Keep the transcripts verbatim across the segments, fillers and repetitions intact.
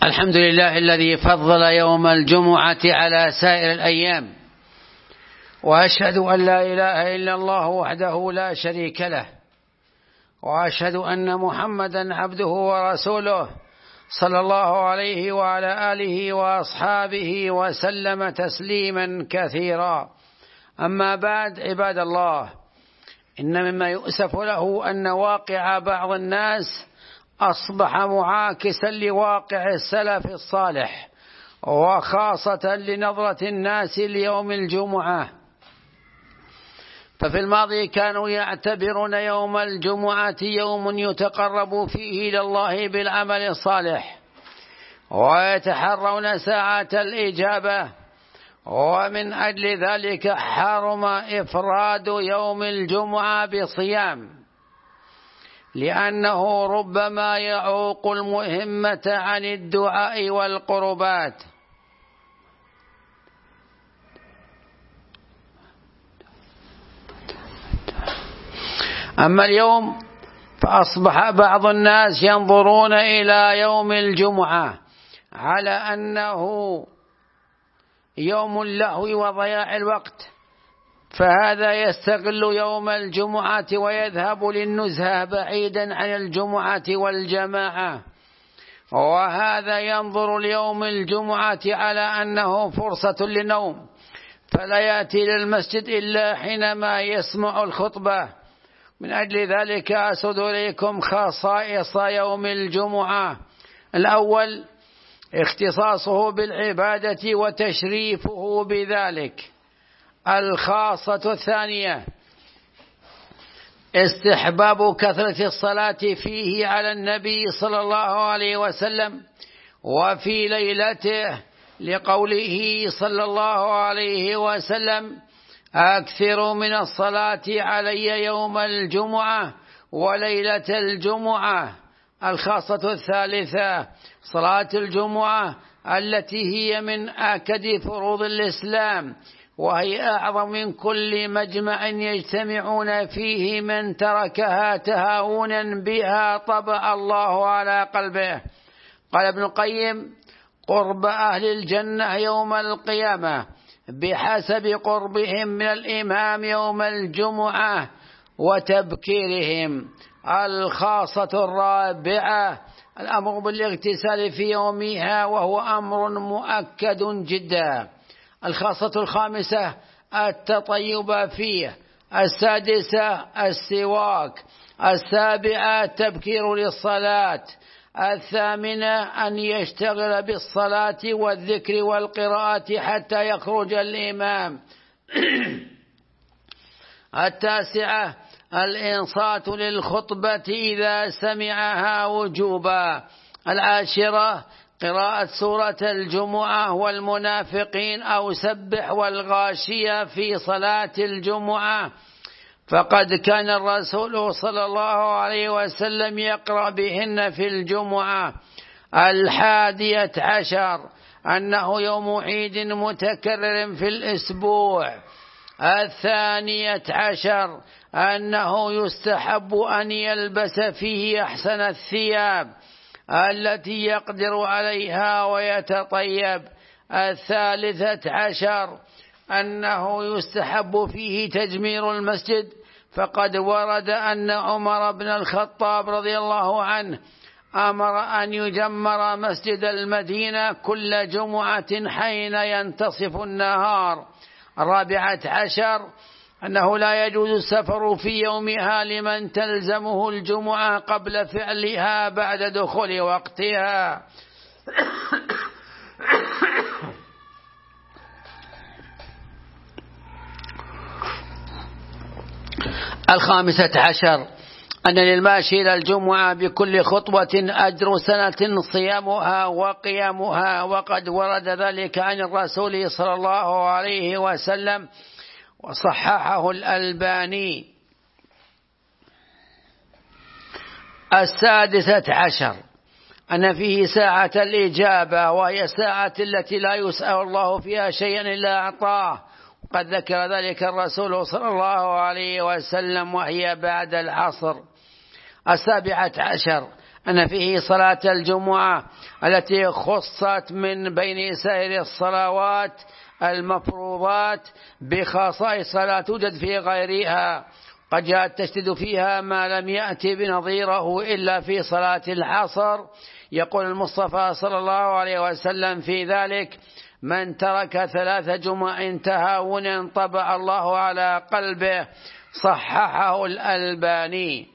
الحمد لله الذي فضل يوم الجمعة على سائر الأيام، وأشهد أن لا إله إلا الله وحده لا شريك له، وأشهد أن محمدا عبده ورسوله صلى الله عليه وعلى آله وأصحابه وسلم تسليما كثيرا. أما بعد، عباد الله، إن مما يؤسف له أن واقع بعض الناس أصبح معاكسا لواقع السلف الصالح، وخاصة لنظرة الناس ليوم الجمعة. ففي الماضي كانوا يعتبرون يوم الجمعة يوم يتقرب فيه إلى الله بالعمل الصالح، ويتحرون ساعة الإجابة، ومن أجل ذلك حرم إفراد يوم الجمعة بصيام، لأنه ربما يعوق المهمة عن الدعاء والقربات. أما اليوم فأصبح بعض الناس ينظرون إلى يوم الجمعة على أنه يوم اللهو وضياع الوقت، فهذا يستغل يوم الجمعة ويذهب للنزهة بعيدا عن الجمعة والجماعة، وهذا ينظر ليوم الجمعة على أنه فرصة للنوم، فلا يأتي للمسجد إلا حينما يسمع الخطبة. من أجل ذلك أسرد إليكم خصائص يوم الجمعة. الأول، اختصاصه بالعبادة وتشريفه بذلك. الخاصة الثانية، استحباب كثرة الصلاة فيه على النبي صلى الله عليه وسلم وفي ليلته، لقوله صلى الله عليه وسلم: أكثر من الصلاة علي يوم الجمعة وليلة الجمعة. الخاصة الثالثة، صلاة الجمعة التي هي من آكد فروض الإسلام، وهي أعظم من كل مجمع يجتمعون فيه، من تركها تهاونا بها طبع الله على قلبه. قال ابن القيم: قرب أهل الجنة يوم القيامة بحسب قربهم من الإمام يوم الجمعة وتبكيرهم. الخاصة الرابعة، الأمر بالاغتسال في يومها، وهو أمر مؤكد جدا. الخاصة الخامسة، التطيب فيه. السادسة، السواك. السابعة، التبكير للصلاة. الثامنة، أن يشتغل بالصلاة والذكر والقراءة حتى يخرج الإمام. التاسعة، الإنصات للخطبة إذا سمعها وجوبا. العاشرة، قراءة سورة الجمعة والمنافقين أو سبح والغاشية في صلاة الجمعة، فقد كان الرسول صلى الله عليه وسلم يقرأ بهن في الجمعة. الحادية عشر، أنه يوم عيد متكرر في الأسبوع. الثانية عشر، أنه يستحب أن يلبس فيه أحسن الثياب التي يقدر عليها ويتطيب. الثالثة عشر، أنه يستحب فيه تجمير المسجد، فقد ورد أن عمر بن الخطاب رضي الله عنه أمر أن يجمر مسجد المدينة كل جمعة حين ينتصف النهار. الرابعة عشر، أنه لا يجوز السفر في يومها لمن تلزمه الجمعة قبل فعلها بعد دخول وقتها. الخامسة عشر، أن للماشي إلى الجمعة بكل خطوة أجر سنة صيامها وقيامها، وقد ورد ذلك عن الرسول صلى الله عليه وسلم وصححه الألباني. السادسة عشر، أن فيه ساعة الإجابة، وهي ساعة التي لا يسأل الله فيها شيئا إلا أعطاه، وقد ذكر ذلك الرسول صلى الله عليه وسلم، وهي بعد العصر. السابعة عشر، أن فيه صلاة الجمعة التي خصت من بين سائر الصلوات المفروضات بخصائص لا توجد في غيرها، قد جاء التشديد فيها ما لم يأتي بنظيره إلا في صلاة العصر. يقول المصطفى صلى الله عليه وسلم في ذلك: من ترك ثلاث جمع تهاونا طبع الله على قلبه، صححه الألباني.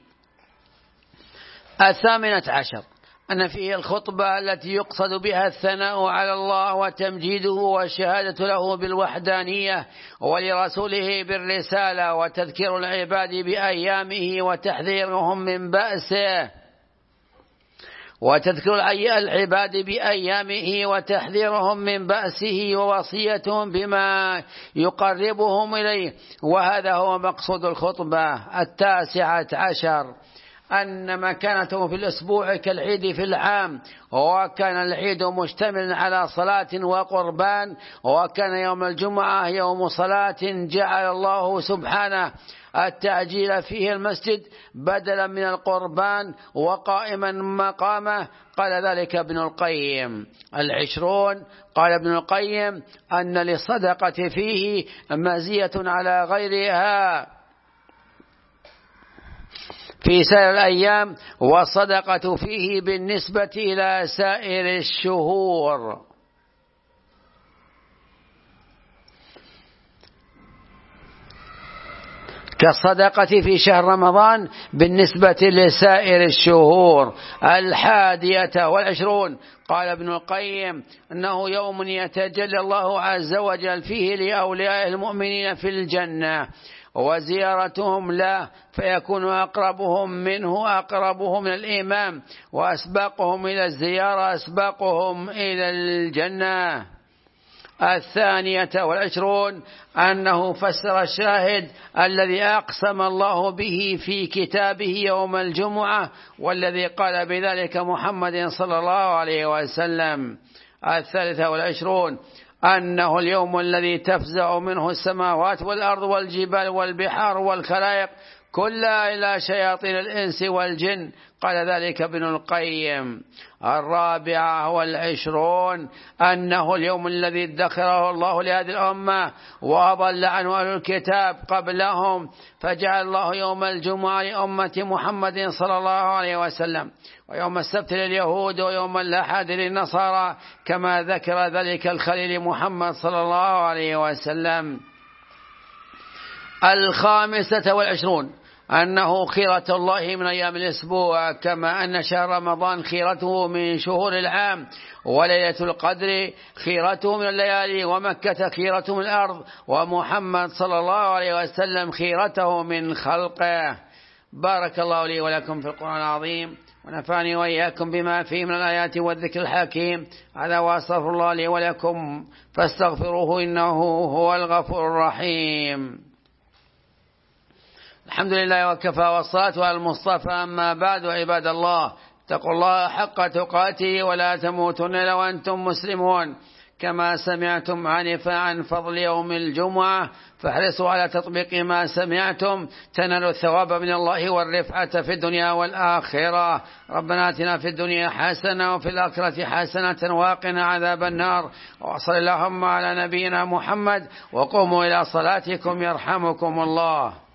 الثامنة عشر أن فيه الخطبة التي يقصد بها الثناء على الله وتمجيده والشهادة له بالوحدانية ولرسوله بالرسالة، وتذكير العباد بأيامه وتحذيرهم من بأسه وتذكر العباد بأيامه وتحذيرهم من بأسه ووصيتهم بما يقربهم إليه، وهذا هو مقصود الخطبة. التاسعة عشر أن مكانته في الأسبوع كالعيد في العام، وكان العيد مشتملا على صلاة وقربان، وكان يوم الجمعة يوم صلاة جعل الله سبحانه التعجيل فيه المسجد بدلا من القربان وقائما مقامه. قال ذلك ابن القيم. العشرون قال ابن القيم أن للصدقة فيه مزية على غيرها في سائر الأيام، والصدقة فيه بالنسبة إلى سائر الشهور. كالصدقة في شهر رمضان بالنسبة لسائر الشهور. الحادية والعشرون قال ابن القيم أنه يوم يتجلى الله عز وجل فيه لأولياء المؤمنين في الجنة وزيارتهم له، فيكون أقربهم منه أقربهم من الإمام، وأسبقهم إلى الزيارة أسبقهم إلى الجنة. الثانية والعشرون أنه فسر الشاهد الذي أقسم الله به في كتابه يوم الجمعة، والذي قال بذلك محمد صلى الله عليه وسلم. الثالثة والعشرون أنه اليوم الذي تفزع منه السماوات والأرض والجبال والبحار والخلائق كلها إلى شياطين الإنس والجن. قال ذلك ابن القيم. الرابعة والعشرون أنه اليوم الذي ادخره الله لهذه الأمة وأضل عنه أهل الكتاب قبلهم، فجعل الله يوم الجمعة لأمة محمد صلى الله عليه وسلم، ويوم السبت لليهود، ويوم الأحد للنصارى، كما ذكر ذلك الخليل محمد صلى الله عليه وسلم. الخامسة والعشرون أنه خيرة الله من أيام الأسبوع، كما أن شهر رمضان خيرته من شهور العام، وليلة القدر خيرته من الليالي، ومكة خيرته من الأرض، ومحمد صلى الله عليه وسلم خيرته من خلقه. بارك الله لي ولكم في القرآن العظيم، ونفعني وإياكم بما فيه من الآيات والذكر الحكيم. هذا وأستغفر الله لي ولكم فاستغفروه إنه هو الغفور الرحيم. الحمد لله وكفى، والصلاة على المصطفى. أما بعد، عباد الله، اتقوا الله حق تقاته ولا تموتن إلا وأنتم مسلمون. كما سمعتم عنفا عن فضل يوم الجمعة، فاحرصوا على تطبيق ما سمعتم تنالوا الثواب من الله والرفعة في الدنيا والآخرة. ربنا آتنا في الدنيا حسنة وفي الآخرة حسنة وقنا عذاب النار. وصل اللهم على نبينا محمد، وقوموا إلى صلاتكم يرحمكم الله.